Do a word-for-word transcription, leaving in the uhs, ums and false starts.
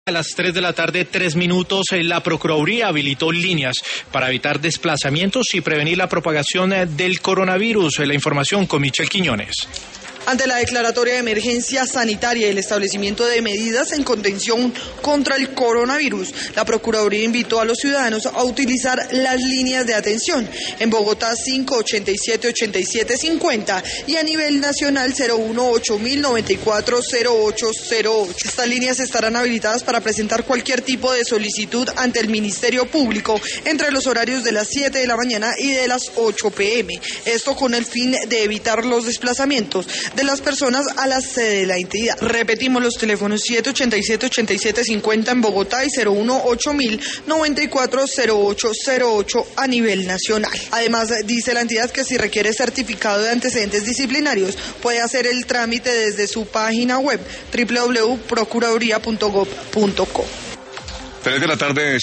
A las tres de la tarde, tres minutos, la Procuraduría habilitó líneas para evitar desplazamientos y prevenir la propagación del coronavirus. La información con Michelle Quiñones. Ante la declaratoria de emergencia sanitaria y el establecimiento de medidas en contención contra el coronavirus, la Procuraduría invitó a los ciudadanos a utilizar las líneas de atención. En Bogotá, cinco ochenta y siete ochenta y siete cincuenta y a nivel nacional cero uno ocho mil noventa y cuatro cero ocho cero ocho. Estas líneas estarán habilitadas para presentar cualquier tipo de solicitud ante el Ministerio Público entre los horarios de las siete de la mañana y de las ocho pe eme. Esto con el fin de evitar los desplazamientos de las personas a la sede de la entidad. Repetimos los teléfonos: siete ochenta y siete ochenta y siete cincuenta en Bogotá y cero uno ocho mil noventa y cuatro cero ocho cero ocho a nivel nacional. Además, dice la entidad que si requiere certificado de antecedentes disciplinarios, puede hacer el trámite desde su página web doble u doble u doble u punto procuraduría punto gob punto co. tres de la tarde.